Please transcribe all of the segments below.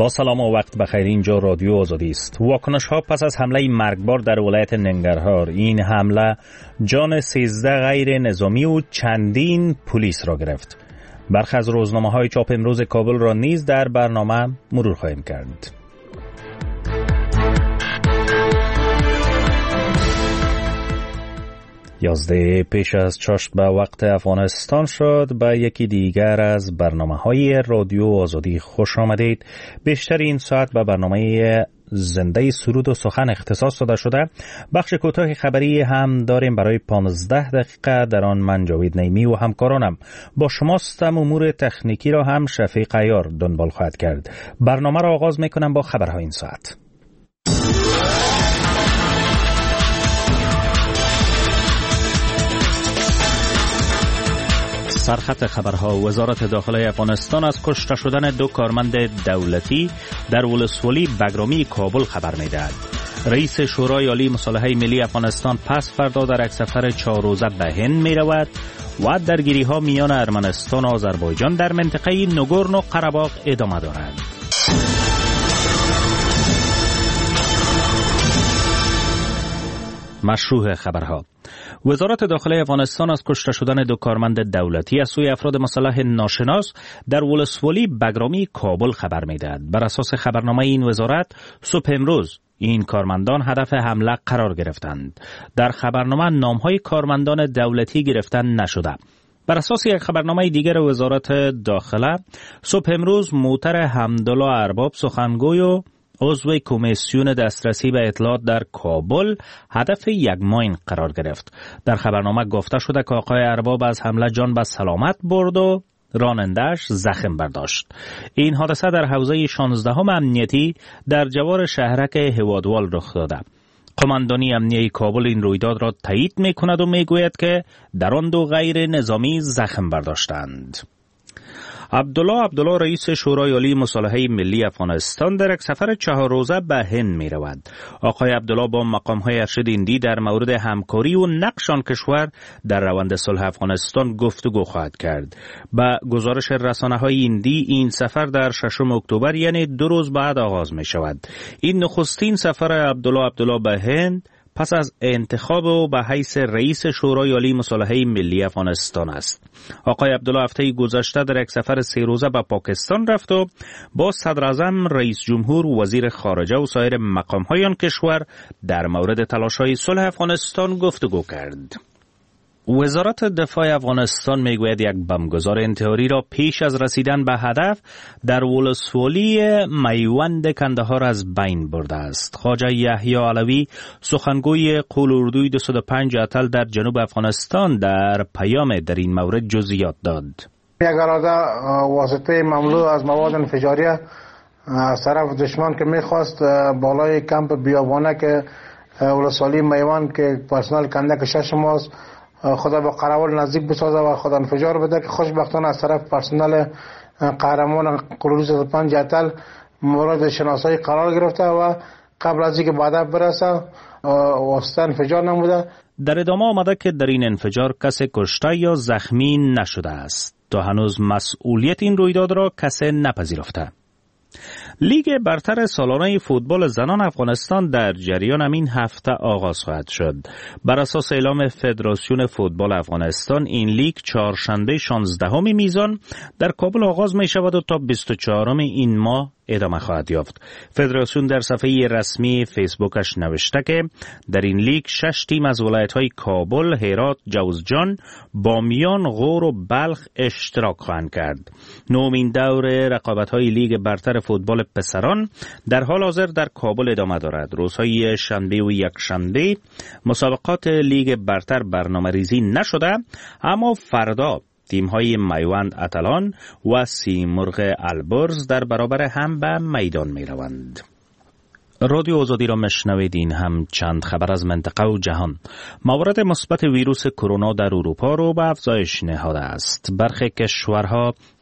با سلام و وقت بخیر. اینجا رادیو آزادی است. واکنش ها پس از حمله مرگبار در ولایت ننگرهار. این حمله جان 13 غیر نظامی و چندین پلیس را گرفت. برخی از روزنامه های چاپ امروز کابل را نیز در برنامه مرور خواهیم کرد. 11 پیش از چاشت به وقت افغانستان شد. به یکی دیگر از برنامه‌های رادیو آزادی خوش آمدید. بیشتر این ساعت به برنامه زنده سرود و سخن اختصاص داده شده. بخش کوتاه خبری هم داریم برای 15 دقیقه. در آن من جاوید نیمی و همکارانم با شماستم. امور تکنیکی را هم شفیق عیار دنبال خواهد کرد. برنامه را آغاز میکنم با خبرهای این ساعت. سرخط خبرها: وزارت داخله افغانستان از کشته شدن 2 کارمند دولتی در ولسوالی بگرامی کابل خبر می‌دهد. رئیس شورای عالی مصالحه ملی افغانستان پس فردا در یک سفر 4 روزه به هند می‌رود و درگیری‌ها میان ارمنستان و آذربایجان در منطقه نگورنو قره‌باغ ادامه دارد. مشروع خبرها: وزارت داخله افغانستان از کشته شدن 2 کارمند دولتی از سوی افراد مسلح ناشناس در ولسوالی بگرامی کابل خبر می‌دهد. بر اساس خبرنامه این وزارت صبح امروز این کارمندان هدف حمله قرار گرفتند. در خبرنامه نام‌های کارمندان دولتی گرفته نشده. بر اساس یک خبرنامه دیگر وزارت داخله صبح امروز موتر حمدالله ارباب سخنگوی و عضو کمیسیون دسترسی به اطلاعات در کابل هدف یک ماین قرار گرفت. در خبرنامه گفته شده که آقای ارباب از حمله جان به سلامت برد و راننده‌اش زخم برداشت. این حادثه در حوزه 16 امنیتی در جوار شهرک هوادوال رخ داده. قماندانی امنیتی کابل این رویداد را تایید می‌کند و می‌گوید که در آن 2 غیر نظامی زخم برداشتند. عبدالله رئیس شورای عالی مصالحه ملی افغانستان در یک سفر 4 روزه به هند می رود. آقای عبدالله با مقام‌های ارشد هندی در مورد همکاری و نقش آن کشور در روند صلح افغانستان گفتگو خواهد کرد. با گزارش رسانه‌های هندی این سفر در 6 اکتبر یعنی 2 روز بعد آغاز می شود. این نخستین سفر عبدالله به هند پس از انتخاب او به حیث رئیس شورای عالی مصالحه ملی افغانستان است. آقای عبدالله هفته گذشته در یک سفر 3 روزه به پاکستان رفت و با صدر اعظم، رئیس جمهور، وزیر خارجه و سایر مقام‌های آن کشور در مورد تلاش‌های صلح افغانستان گفتگو کرد. وزارت دفاع افغانستان میگوید یک بمبگذار انتحاری را پیش از رسیدن به هدف در ولسوالی میوند کندهار از بین برده است. خواجه یحیی علوی سخنگوی قول اردوی 205 اتل در جنوب افغانستان در پیام در این مورد جزئیات داد. یک اراده واسطه مملو از مواد انفجاریه از طرف دشمن که میخواست بالای کمپ بیابانه که ولسوالی میوند که پرسنل کندک 6 ماست خدا به قراول نزدیک بسازه و خدا انفجار بده که خوشبختانه از طرف پرسنل قهرمان قلوز 5 اتل مورد شناسایی قرار گرفته و قبل از اینکه بعدا برسه واسطه انفجار نموده. در ادامه آمده که در این انفجار کسی کشته یا زخمی نشده است. تا هنوز مسئولیت این رویداد را کسی نپذیرفته. لیگ برتر سالانه فوتبال زنان افغانستان در جریان این هفته آغاز خواهد شد. بر اساس اعلام فدراسیون فوتبال افغانستان این لیگ چهارشنبه 16 میزان در کابل آغاز می شود و تا 24 این ماه ادامه خواهد یافت. فدراسیون در صفحه رسمی فیسبوکش نوشته که در این لیگ 6 تیم از ولایت‌های کابل، هرات، جوزجان، بامیان، غور و بلخ اشتراک خواهند کرد. نومین دور رقابت‌های لیگ برتر فوتبال پسران در حال حاضر در کابل ادامه دارد. روزهای شنبه و یکشنبه مسابقات لیگ برتر برنامه‌ریزی نشده، اما فردا تیم‌های میوند اتلان و سیمرغ البرز در برابر هم به میدان می‌روند. رادیو آزادی را مشنویدین. هم چند خبر از منطقه و جهان. موارد مثبت ویروس کرونا در اروپا رو به افزایش نهاده است. برخی کشورها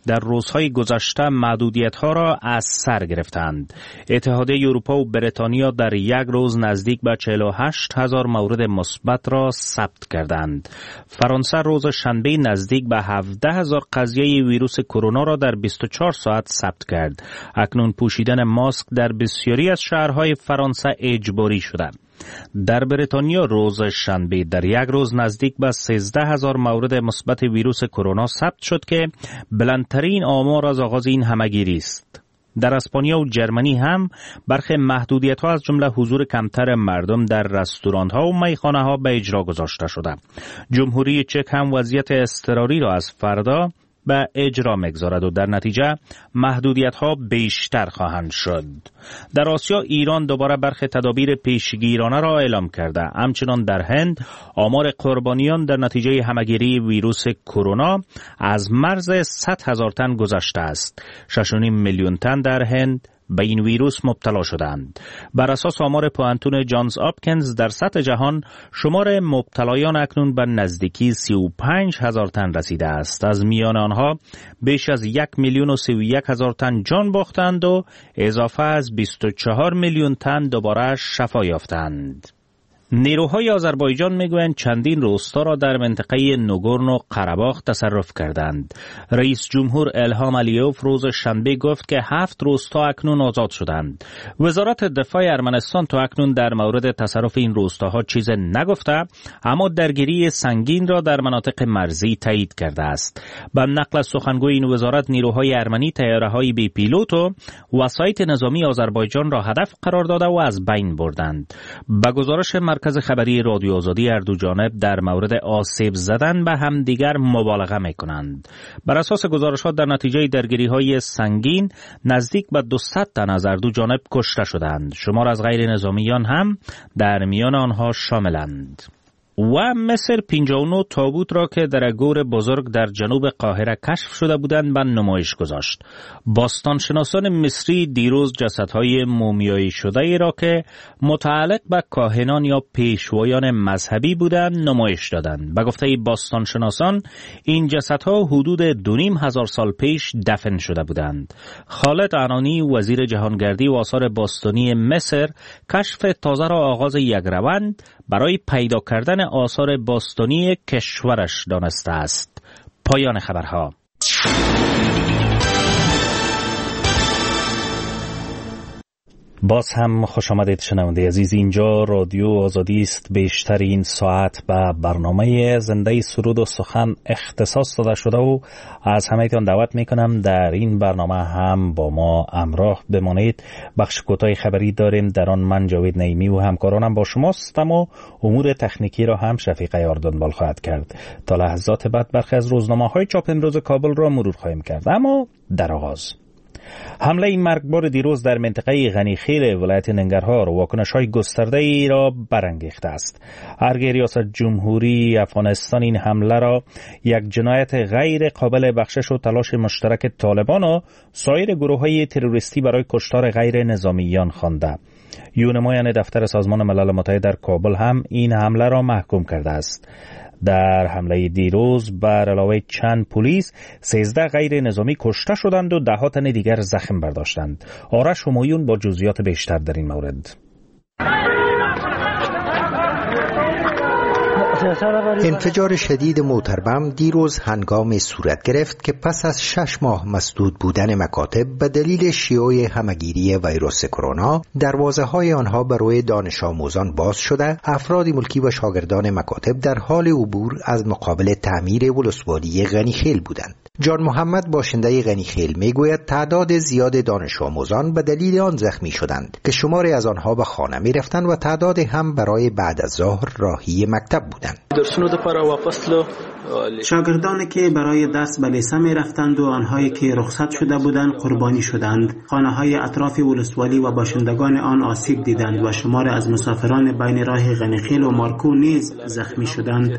در روزهای گذشته محدودیت‌ها را از سر گرفتند. اتحادیه اروپا و بریتانیا در یک روز نزدیک به 48,000 مورد مثبت را ثبت کردند. فرانسه روز شنبه نزدیک به 17,000 قضیه ویروس کرونا را در 24 ساعت ثبت کرد. اکنون پوشیدن ماسک در بسیاری از شهرهای فرانسه اجباری شده. در بریتانیا روز شنبه در یک روز نزدیک به 13,000 مورد مثبت ویروس کرونا ثبت شد که بلندترین آمار از آغاز این همه‌گیری است. در اسپانیا و جرمنی هم برخی محدودیت‌ها از جمله حضور کمتر مردم در رستوران‌ها و میخانه‌ها به اجرا گذاشته شده. جمهوری چک هم وضعیت اضطراری را از فردا به اجرا می‌گذارد و در نتیجه محدودیت‌ها بیشتر خواهند شد. در آسیا ایران دوباره برخی تدابیر پیشگیرانه را اعلام کرده. همچنان در هند آمار قربانیان در نتیجه همه‌گیری ویروس کرونا از مرز 100,000 تن گذشته است. 6.5 میلیون تن در هند به این ویروس مبتلا شدند. بر اساس آمار پوانتون جانز آپکنز در سطح جهان شمار مبتلایان اکنون به نزدیکی 35,000 تن رسیده است. از میان آنها بیش از 1,031,000 تن جان باختند و اضافه از 24 میلیون تن دوباره شفا یافتند. نیروهای آذربایجان میگویند چندین روستا را در منطقه نوگورن و قره‌باخ تصرف کردند. رئیس جمهور الهام علیوف روز شنبه گفت که 7 روستا اکنون آزاد شدند. وزارت دفاع ارمنستان تا اکنون در مورد تصرف این روستاها چیز نگفته، اما درگیری سنگین را در مناطق مرزی تایید کرده است. به نقل از سخنگوی این وزارت نیروهای ارمنی طیاره‌های بی پیلوت و وسایط نظامی آذربایجان را هدف قرار داده و از بین بردند. به گزارش مرکز خبری رادیو آزادی هر دو جانب در مورد آسیب زدن به همدیگر مبالغه می‌کنند. بر اساس گزارشات در نتیجه درگیری‌های سنگین نزدیک به 200 تن از هر دو جانب کشته شدند. شمار از غیر نظامیان هم در میان آنها شاملند. و مصر 59 تابوت را که در گور بزرگ در جنوب قاهره کشف شده بودند به نمایش گذاشت. باستانشناسان مصری دیروز جسدهای مومیایی شده ای را که متعلق به کاهنان یا پیشوایان مذهبی بودند نمایش دادند. به گفته باستانشناسان این جسدها حدود 2,500 سال پیش دفن شده بودند. خالد عنانی وزیر جهانگردی و آثار باستانی مصر کشف تازه را آغاز یک روند برای پیدا کردن آثار باستانی کشورش دانسته است. پایان خبرها. باز هم خوش آمدید شنونده عزیز. اینجا رادیو آزادی است. بیشتر این ساعت به برنامه زنده سرود و سخن اختصاص داده شده و از همه‌تان دعوت میکنم در این برنامه هم با ما همراه بمانید. بخش کوتاه خبری داریم، در آن من جاوید نعیمی و همکارانم با شماستم و امور تکنیکی را هم شفیق یار دنبال خواهد کرد. تا لحظات بعد برخی از روزنامه‌های چاپ امروز کابل را مرور خواهیم کرد. اما در آغاز حمله مرگبار دیروز در منطقه غنیخیل ولایت ننگرهار واکنش‌های گسترده‌ای را برانگیخته است. ارگ ریاست جمهوری افغانستان این حمله را یک جنایت غیر قابل بخشش و تلاش مشترک طالبان و سایر گروه‌های تروریستی برای کشتار غیر نظامیان خوانده. یونمایان دفتر سازمان ملل متحد در کابل هم این حمله را محکوم کرده است. در حمله دیروز بر علاوه چند پلیس 13 غیر نظامی کشته شدند و 10 تن دیگر زخم برداشتند. آرش همایون با جزئیات بیشتر در این مورد. انفجار شدید موتربم دیروز هنگامی صورت گرفت که پس از 6 ماه مسدود بودن مکاتب به دلیل شیوع همه‌گیری ویروس کرونا دروازه‌های آنها برای دانش آموزان باز شده. افراد ملکی و شاگردان مکاتب در حال عبور از مقابل تعمیر ولسوالی غنیخیل بودند. جان محمد باشنده غنیخیل میگوید تعداد زیاد دانش آموزان به دلیل آن زخمی شدند که شماری از آنها به خانه میرفتند و تعداد هم برای بعد از ظهر راهی مکتب بودند. شاگردانی که برای درس به لیسه می رفتند و آنهایی که رخصت شده بودند قربانی شدند. خانه‌های اطراف ولسوالی و باشندگان آن آسیب دیدند و شمار از مسافران بین راه غنیخیل و مارکو نیز زخمی شدند.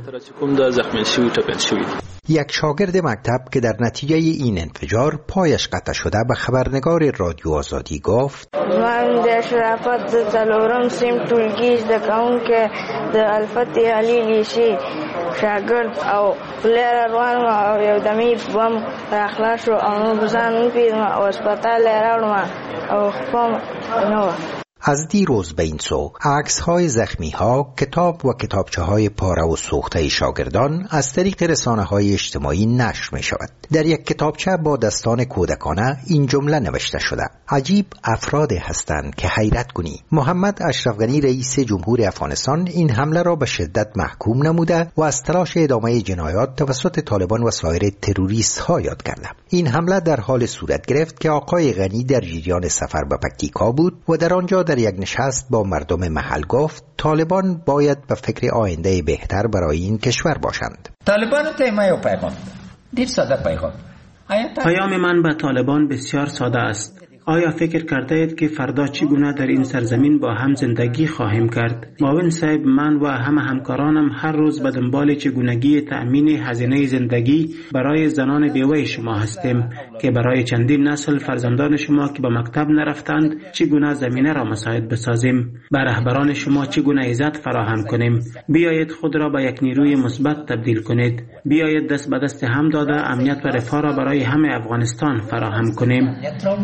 یک شاگرد مکتب که در نتیجه این انفجار پایش قطع شده به خبرنگار رادیو آزادی گفت: من در شرافت تلورم سیم طولگیز دکاون که در الفت علی لیسی شاگرد او پلیر روان ما او یو دمی بم راخلاص رو او بزن پیدا او هسپتال راوړم او خپم نو. از دیروز به این سو عکس‌های زخمی‌ها، کتاب و کتابچه‌های پاره و سوخته شاگردان از طریق رسانه‌های اجتماعی نشر می‌شود. در یک کتابچه با دستان کودکانه این جمله نوشته شده: عجیب افراد هستند که حیرت کنی. محمد اشرف غنی رئیس جمهور افغانستان این حمله را به شدت محکوم نموده و از تلاش ادامه جنایات توسط طالبان و سایر تروریست‌ها یاد کرده. این حمله در حال صورت گرفت که آقای غنی در جریان سفر به پکتیکا بود و در آنجا در یک نشست با مردم محل گفت طالبان باید به فکر آینده بهتر برای این کشور باشند. طالبان تیمایو پیغام دیر ساده پیام من به طالبان بسیار ساده است. آیا فکر کرده اید که فردا چگونه در این سرزمین با هم زندگی خواهیم کرد؟ معاون صاحب، من و همکارانم هر روز به دنبال چگونگی تأمین هزینه زندگی برای زنان بیوه شما هستیم که برای چندین نسل فرزندان شما که به مکتب نرفتند چگونه زمینه را مساعد بسازیم. به رهبران شما چگونه عزت فراهم کنیم. بیایید خود را به یک نیروی مثبت تبدیل کنید. بیایید دست به دست هم داده امنیت و رفاه را برای همه افغانستان فراهم کنیم.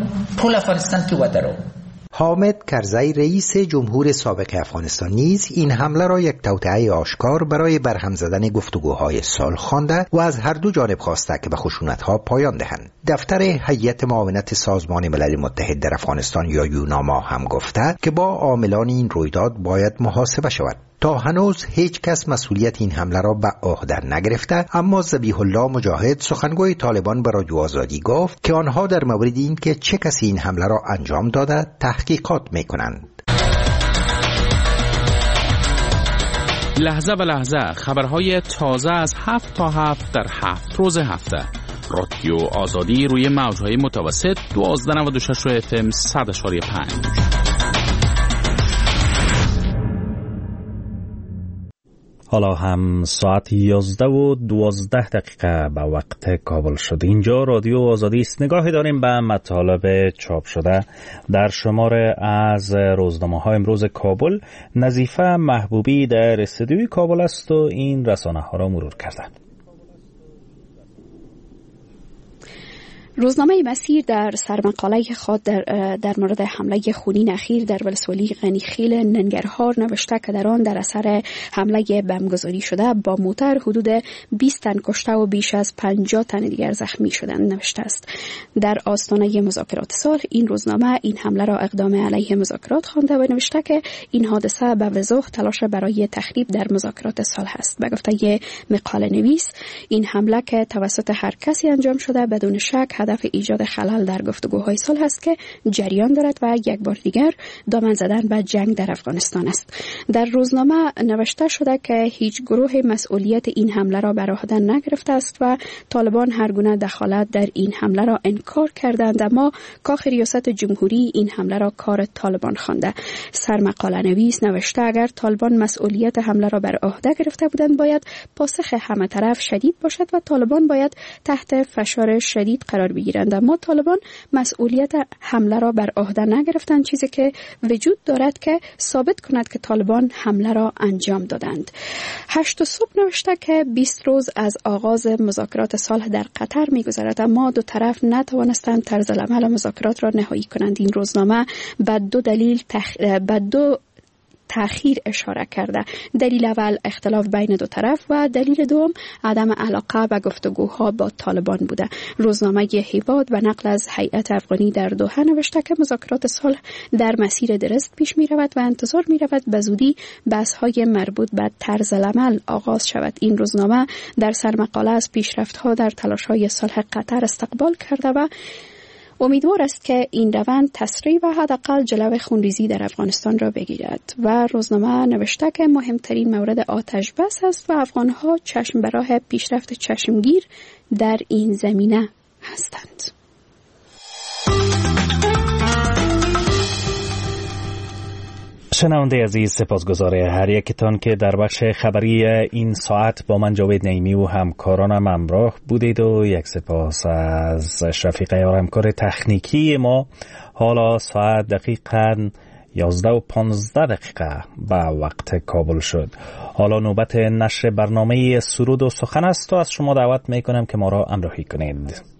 حامد کرزی رئیس جمهور سابق افغانستان نیز این حمله را یک توطئه آشکار برای برهم زدن گفتگوهای صلح خوانده و از هر دو جانب خواسته که به خشونت‌ها پایان دهند. دفتر هیئت معاونت سازمان ملل متحد در افغانستان یا یوناما هم گفته که با عاملان این رویداد باید محاسبه شود. تا هنوز هیچ کس مسئولیت این حمله را به عهده نگرفته، اما ذبیح الله مجاهد سخنگوی طالبان به رادیو آزادی گفت که آنها در مورد این که چه کسی این حمله را انجام داده تحقیقات میکنند. لحظه به لحظه خبرهای تازه از 7 تا 7 در 7 روز هفته. رادیو آزادی روی موجهای متوسط 1296 FM 100.5. حالا هم ساعت 11:12 به وقت کابل شد. اینجا رادیو آزادی است. نگاهی داریم به مطالب چاپ شده در شماره از روزنامه‌های امروز کابل. نظیفه محبوبی در استودیوی کابل است و این رسانه‌ها را مرور کرده. روزنامه مسیر در سرمقاله خود در مورد حمله خونین اخیر در ولسوالی غنیخیل ننگرهار نوشته که در آن در اثر حمله بمبگذاری شده با موتر حدود 20 تن کشته و بیش از 50 تن دیگر زخمی شدند نوشته است. در آستانه مذاکرات صلح این روزنامه این حمله را اقدام علیه مذاکرات خوانده و نوشته که این حادثه به وضوح تلاش برای تخریب در مذاکرات صلح است. به گفته مقاله نویس این حمله که توسط هر کسی انجام شده بدون شک هدف ایجاد خلل در گفتگوهای صلح است که جریان دارد و یک بار دیگر دامن زدن به جنگ در افغانستان است. در روزنامه نوشته شده که هیچ گروه مسئولیت این حمله را بر عهده نگرفته است و طالبان هر گونه دخالت در این حمله را انکار کردند، اما کاخ ریاست جمهوری این حمله را کار طالبان خوانده. سرمقاله نویس نوشته اگر طالبان مسئولیت حمله را بر عهده گرفته بودند باید پاسخ همه طرف شدید باشد و طالبان باید تحت فشار شدید قرار بگیرند، اما طالبان مسئولیت حمله را بر عهده نگرفتند، چیزی که وجود دارد که ثابت کند که طالبان حمله را انجام دادند. 8 صبح نوشته که 20 روز از آغاز مذاکرات صلح در قطر می‌گذرد، اما دو طرف نتوانستند طرز العمل مذاکرات را نهایی کنند. این روزنامه به دو تأخیر اشاره کرده. دلیل اول اختلاف بین دو طرف و دلیل دوم عدم علاقه به گفتگوها با طالبان بوده. روزنامه هیواد به نقل از هیئت افغانی در دوحه نوشته که مذاکرات صلح در مسیر درست پیش می رود و انتظار می رود به زودی بحث‌های مربوط به طرز العمل آغاز شود. این روزنامه در سرمقاله از پیشرفت‌ها در تلاش‌های صلح قطر استقبال کرده و امیدوار است که این روند تسریع و حداقل جلو خونریزی در افغانستان را بگیرد. و روزنامه نوشته که مهمترین مورد آتش بس است و افغانها چشم به راه پیشرفت چشمگیر در این زمینه هستند. شنونده عزیز، سپاسگزار هر یکتان که در بخش خبری این ساعت با من جاوید نعیمی و همکارانم همراه بودید و یک سپاس از شفیق یار همکار تکنیکی ما. حالا ساعت دقیقاً 11:15 به وقت کابل شد. حالا نوبت نشر برنامه سرود و سخن است و از شما دعوت میکنم که ما را همراهی کنید.